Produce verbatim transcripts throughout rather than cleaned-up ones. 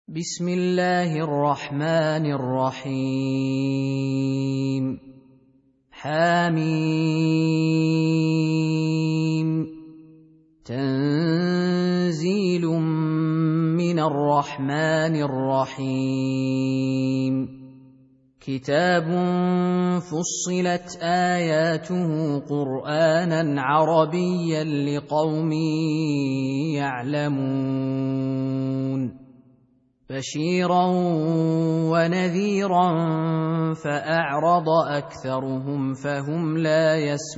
بسم الله الرحمن الرحيم حميم تنزيل من الرحمن الرحيم كتاب فصلت آياته قرآنا عربيا لقوم يعلمون بشيرا ونذيرا فأعرض أكثرهم فهم لا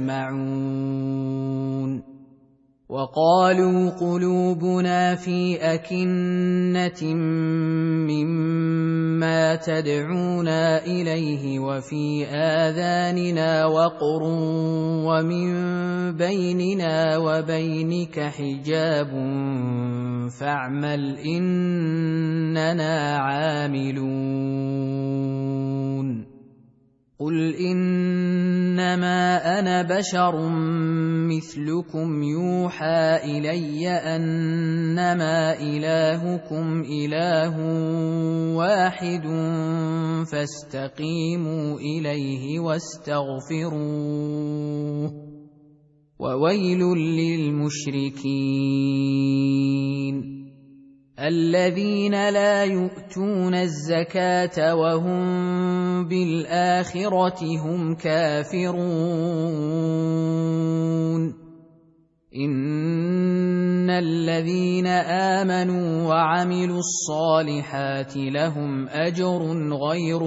يسمعون وقالوا قلوبنا في أكنة مما تدعونا إليه وفي آذاننا وقر ومن بيننا وبينك حجاب فاعمل إننا عاملون قل إنما أنا بشر مثلكم يوحى إلي أنما إلهكم إله واحد فاستقيموا إليه واستغفروه وويل للمشركين الذين لا يؤتون الزكاة وهم بالآخرة هم كافرون إن الذين آمنوا وعملوا الصالحات لهم أجر غير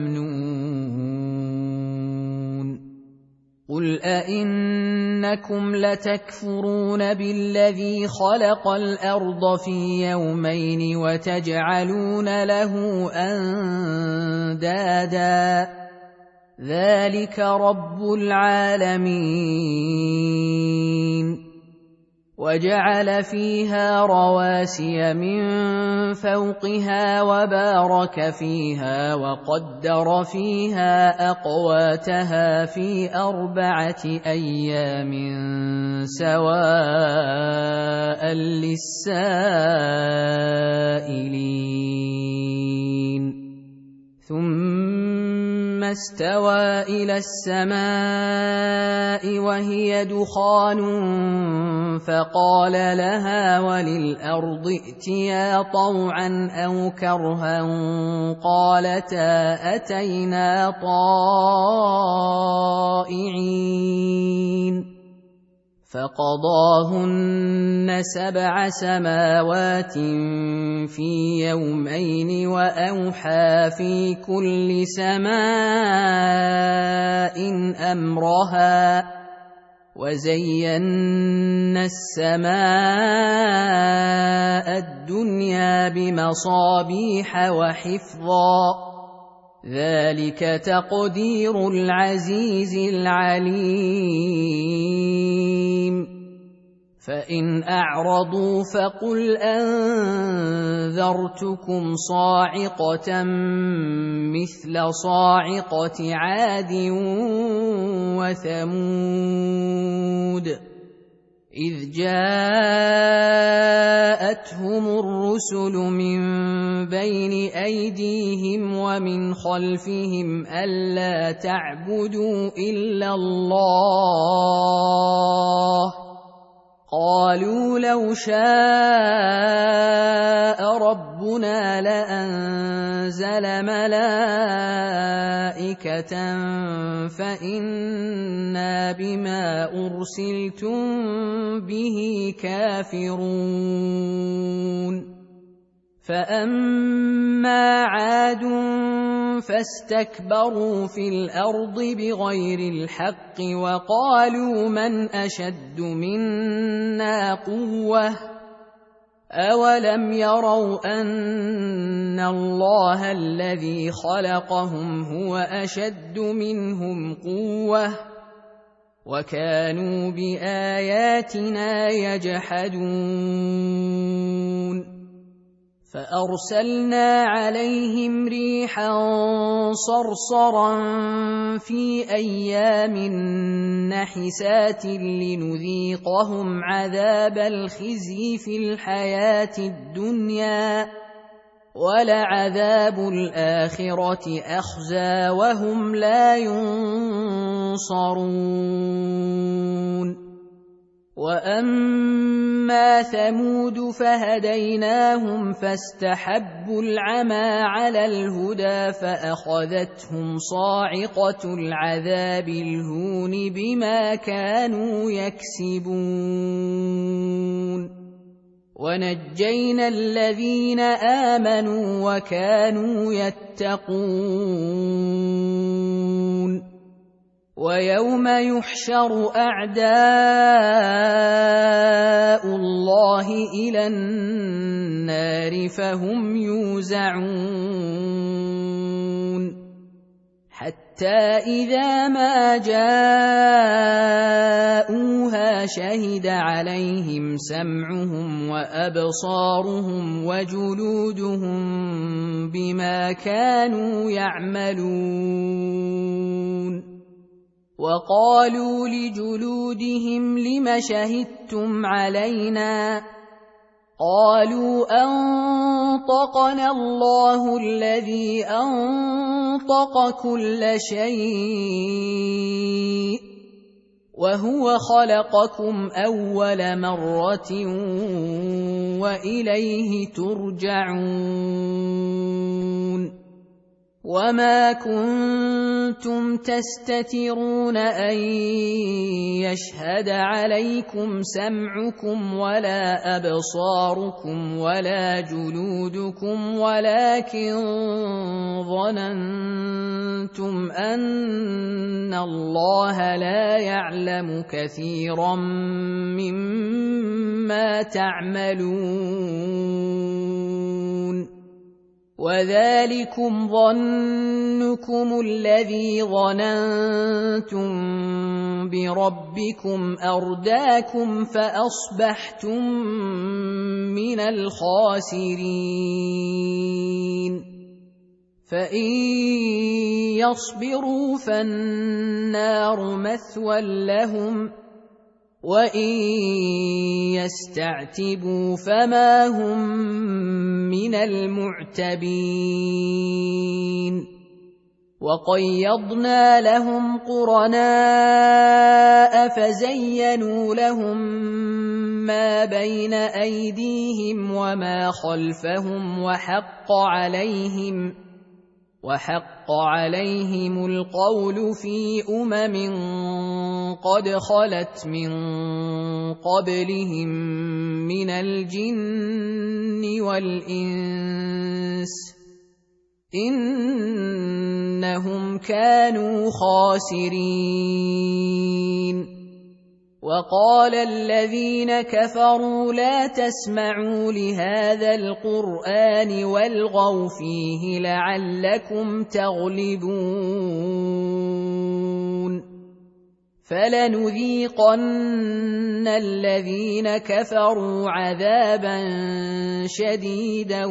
ممنون قل أئنكم لتكفرون بالذي خلق الأرض في يومين وتجعلون له أندادا ذلك رب العالمين وجعل فيها رواسي من فوقها وبارك فيها وقدر فيها أقواتها في أربعة أيام سواء للسائلين ثم استوى إلى السماء وهي دخان فقال لها وللأرض ائتيا طوعا أو كرها قالتا أتينا طائعين فقضاهن سبع سماوات في يومين وأوحى في كل سماء أمرها وزينا السماء الدنيا بمصابيح وحفظا ذلك تقدير العزيز العليم فإن أعرضوا فقل أنذرتكم صاعقة مثل صاعقة عاد وثمود إذ جاءتهم الرسل من بين أيديهم ومن خلفهم ألا تعبدوا إلا الله قالوا لو شاء ربنا لأنزل ملائكة فإنا بما أرسلتم به كافرون فأما عاد فاستكبروا في الأرض بغير الحق وقالوا من أشد منا قوة أولم يروا أن الله الذي خلقهم هو أشد منهم قوة وكانوا بآياتنا يجحدون فأرسلنا عليهم ريحا صرصرا في أيام نحسات لنذيقهم عذاب الخزي في الحياة الدنيا وَلَعَذَابُ الْآخِرَةِ أَخْزَىٰ وَهُمْ لَا يُنصَرُونَ وَأَمَّا ثَمُودُ فَهَدَيْنَاهُمْ فَاسْتَحَبُّوا الْعَمَىٰ عَلَى الْهُدَىٰ فَأَخَذَتْهُمْ صَاعِقَةُ الْعَذَابِ الْهُونِ بِمَا كَانُوا يَكْسِبُونَ وَنَجَّيْنَا الَّذِينَ آمَنُوا وَكَانُوا يَتَّقُونَ وَيَوْمَ يُحْشَرُ أَعْدَاءُ اللَّهِ إِلَى النَّارِ فَهُمْ يُوزَعُونَ حَتَّى إِذَا مَا جَاءُوهَا شَهِدَ عَلَيْهِمْ سَمْعُهُمْ وَأَبْصَارُهُمْ وَجُلُودُهُم بِمَا كَانُوا يَعْمَلُونَ وَقَالُوا لِجُلُودِهِمْ لِمَ شَهِدتُّمْ عَلَيْنَا قَالُوا أَنطَقَنَا اللَّهُ الَّذِي أَنطَقَ كُلَّ شَيْءٍ وَهُوَ خَلَقَكُمْ أَوَّلَ مَرَّةٍ وَإِلَيْهِ تُرْجَعُونَ وَمَا كُنتُمْ تَسْتَتِرُونَ أَن يَشْهَدَ عَلَيْكُمْ سَمْعُكُمْ وَلَا أَبْصَارُكُمْ وَلَا جُلُودُكُمْ وَلَكِن ظَنَنتُمْ أَنَّ اللَّهَ لَا يَعْلَمُ كَثِيرًا مِّمَّا تَعْمَلُونَ وَذَلِكُمْ ظَنُّكُمُ الَّذِي ظَنَنتُم بِرَبِّكُمْ أَرْدَاكُمْ فَأَصْبَحْتُم مِّنَ الْخَاسِرِينَ فَإِن يَصْبِرُوا فَالنَّارُ مَثْوًى لَّهُمْ وَإِن يَسْتَعْتِبُوا فَمَا هُم مِّنَ الْمُعْتَبِينَ وَقَيَّضْنَا لَهُمْ قُرَنَاءَ فَزَيَّنُوا لَهُم مَّا بَيْنَ أَيْدِيهِمْ وَمَا خَلْفَهُمْ وَحَقَّ عَلَيْهِمْ وَحَقَّ عَلَيْهِمُ الْقَوْلُ فِي أُمَمٍ قَدْ خَلَتْ مِن قَبْلِهِم مِّنَ الْجِنِّ وَالْإِنسِ إِنَّهُمْ كَانُوا خَاسِرِينَ وَقَالَ الَّذِينَ كَفَرُوا لَا تَسْمَعُوا لِهَٰذَا الْقُرْآنِ وَالْغَوْا فِيهِ لَعَلَّكُمْ تَغْلِبُونَ فَلَنُذِيقَنَّ الَّذِينَ كَفَرُوا عَذَابًا شَدِيدًا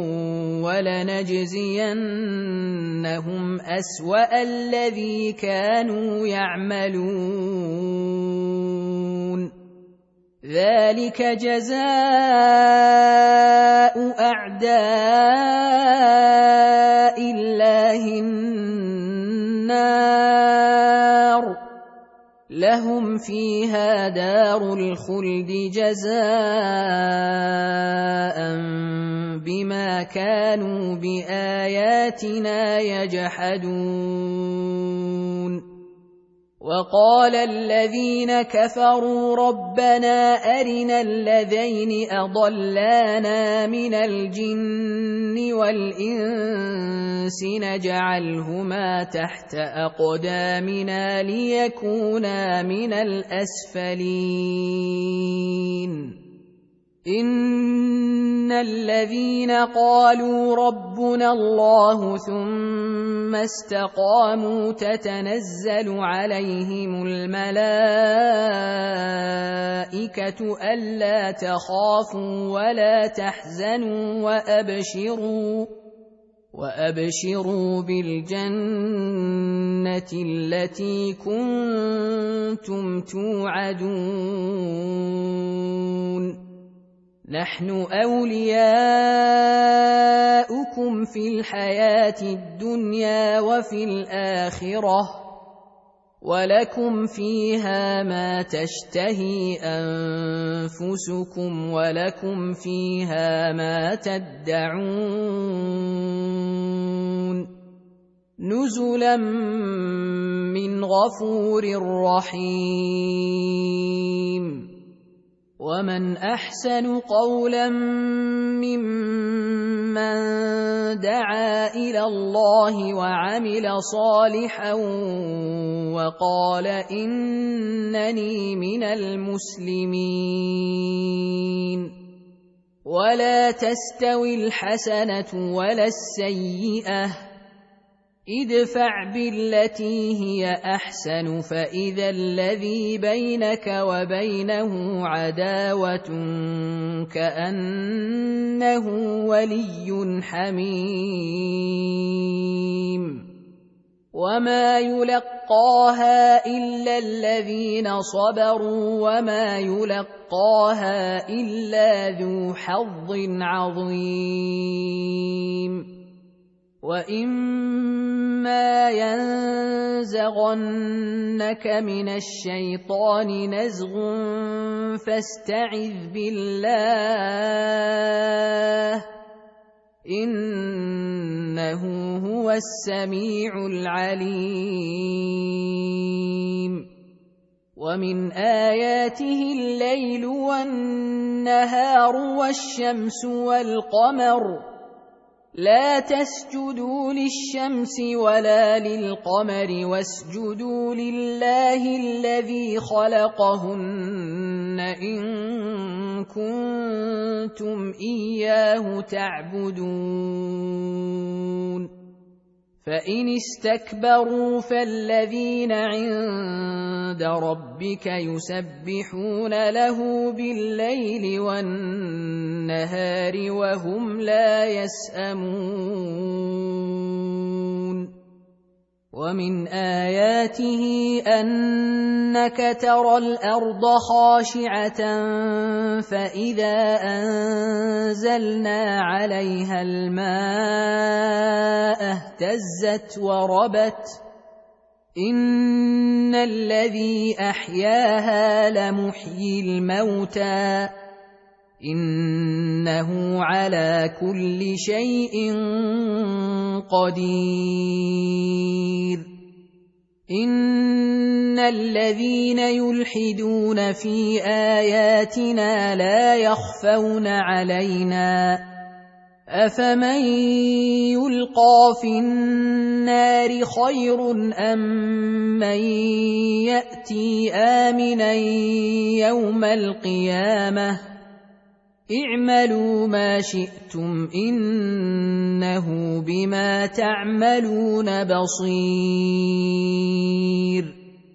وَلَنَجْزِيَنَّهُمْ أَسْوَأَ الَّذِي كَانُوا يَعْمَلُونَ ذَلِكَ جَزَاءُ أَعْدَاءِ اللَّهِ النَّارُ لَهُمْ فِيهَا دَارُ الْخُلْدِ جَزَاءً بِمَا كَانُوا بِآيَاتِنَا يَجْحَدُونَ وَقَالَ الَّذِينَ كَفَرُوا رَبَّنَا أَرِنَا اللَّذَيْنِ أَضَلَّانَا مِنَ الْجِنِّ وَالْإِنسِ نَجْعَلْهُمَا تَحْتَ أَقْدَامِنَا لِيَكُونَا مِنَ الْأَسْفَلِينَ إِنَّ الَّذِينَ قَالُوا رَبُّنَا اللَّهُ ثُمَّ اسْتَقَامُوا تَتَنَزَّلُ عَلَيْهِمُ الْمَلَائِكَةُ أَلَّا تَخَافُوا وَلَا تَحْزَنُوا وَأَبْشِرُوا وَأَبْشِرُوا بِالْجَنَّةِ الَّتِي كُنتُمْ تُوعَدُونَ نَحْنُ أَوْلِيَاؤُكُمْ لكم في الحياة الدنيا وفي الآخرة ولكم فيها ما تشتهي أنفسكم ولكم فيها ما تدعون نزلا من غفور رحيم ومن أحسن قولا ممن دعا إلى الله وعمل صالحا وقال إنني من المسلمين ولا تستوي الحسنة ولا السيئة ادفع بالتي هي أحسن فإذا الذي بينك وبينه عداوة كأنه ولي حميم وما يلقاها إلا الذين صبروا وما يلقاها إلا ذو حظ عظيم وإما ينزغنك من الشيطان نزغ فاستعذ بالله إنه هو السميع العليم ومن آياته الليل والنهار والشمس والقمر لا تسجدوا للشمس ولا للقمر واسجدوا لله الذي خلقهن إن كنتم إياه تعبدون فإن استكبروا فالذين عند ربك يسبحون له بالليل والنهار وهم لا يسأمون ومن آياته أنك ترى الأرض خاشعة فإذا أنزلنا عليها الماء اهتزت وربت إن الذي أحياها لمحيي الموتى إنه على كل شيء قدير إن الذين يلحدون في آياتنا لا يخفون علينا أفمن يلقى في النار خير أم من يأتي آمنا يوم القيامة اعملوا ما شئتم إنه بما تعملون بصير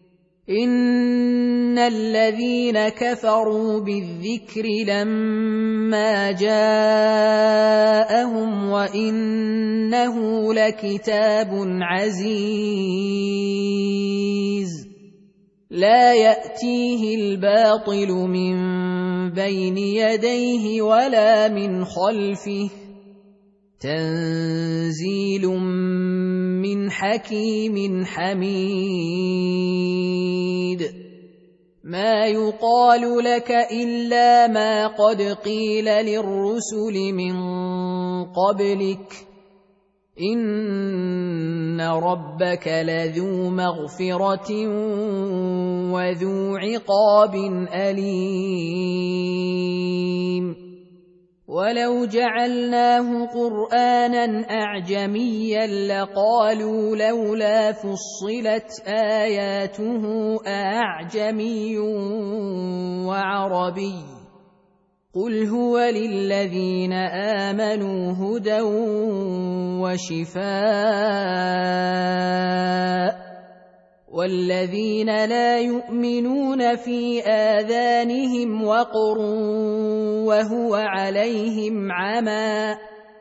إن الذين كفروا بالذكر لما جاءهم وإنه لكتاب عزيز لا يأتيه الباطل من بين يديه ولا من خلفه تنزيل من حكيم حميد ما يقال لك إلا ما قد قيل للرسل من قبلك إن ربك لذو مغفرة وذو عقاب أليم ولو جعلناه قرآنا أعجميا لقالوا لولا فصلت آياته أعجمي وعربي قل هو للذين آمنوا هدى وشفاء والذين لا يؤمنون في آذانهم وقر وهو عليهم عمى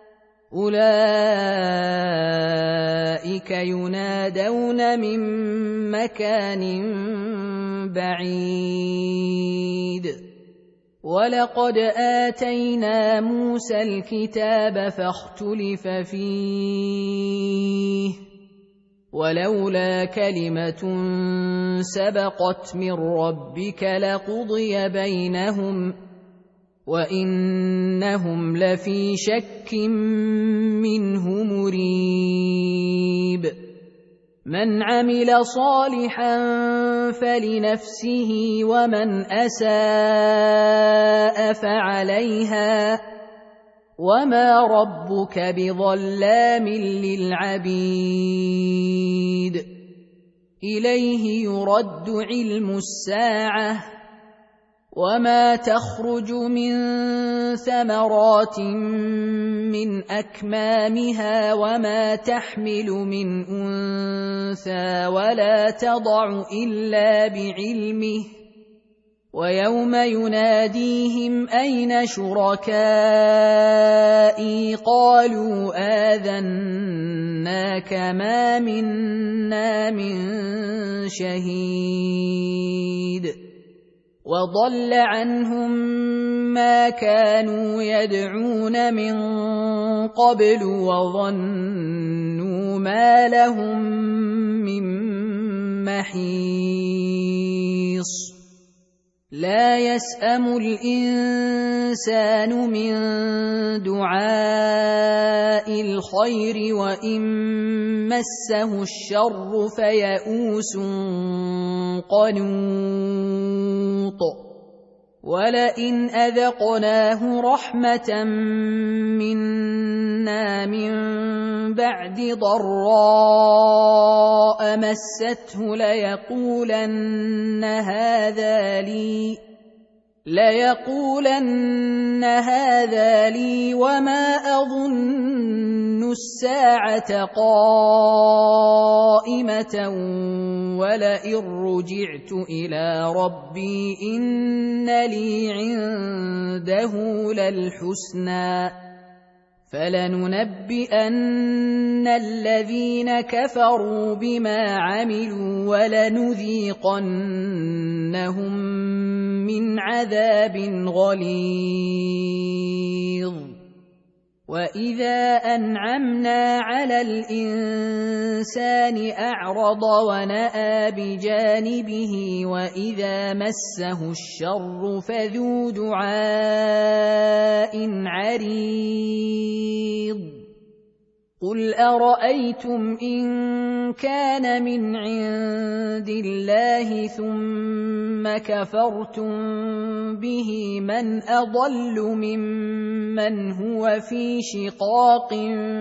أولئك ينادون من مكان بعيد ولقد آتينا موسى الكتاب فاختلف فيه ولولا كلمة سبقت من ربك لقضي بينهم وإنهم لفي شك منه مريب من عمل صالحا فلنفسه ومن أساء فعليها وما ربك بظلام للعبيد إليه يرد علم الساعة وما تخرج من ثمرات من أكمامها وما تحمل من أنثى ولا تضع إلا بعلمه ويوم يناديهم أين شركائي قالوا آذناك ما منا من شهيد وضل عنهم ما كانوا يدعون من قبل وظنوا ما لهم من محيص لا يسأم الإنسان من دعاء الخير وإن مسه الشر فيئوس قنوط ولئن أذقناه رحمة منا من بعد ضراء مسته ليقولن هذا لي ليقولن هذا لي وما أظن الساعة قائمة ولئن رجعت إلى ربي إن لي عنده للحسنى فلننبئن الذين كفروا بما عملوا ولنذيقنهم من عذاب غليظ وإذا أنعمنا على الإنسان أعرض ونأى بجانبه وإذا مسه الشر فذو دعاء عريض قل أرأيتم إن كان من عند الله ثم كفرتم به من أضل ممن هو في شقاق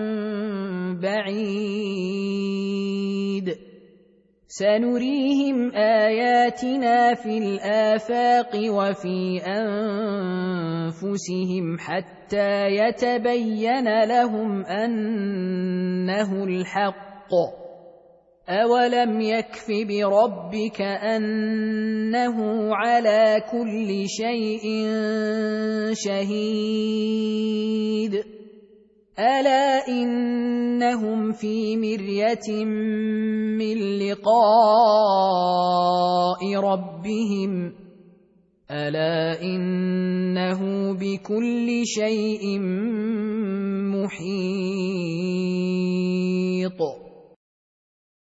بعيد سنريهم آياتنا في الآفاق وفي أنفسهم حتى يتبين لهم أنه الحق أولم يكف بربك أنه على كل شيء شهيد ألا إنهم في مرية من لقاء ربهم ألا إنه بكل شيء محيط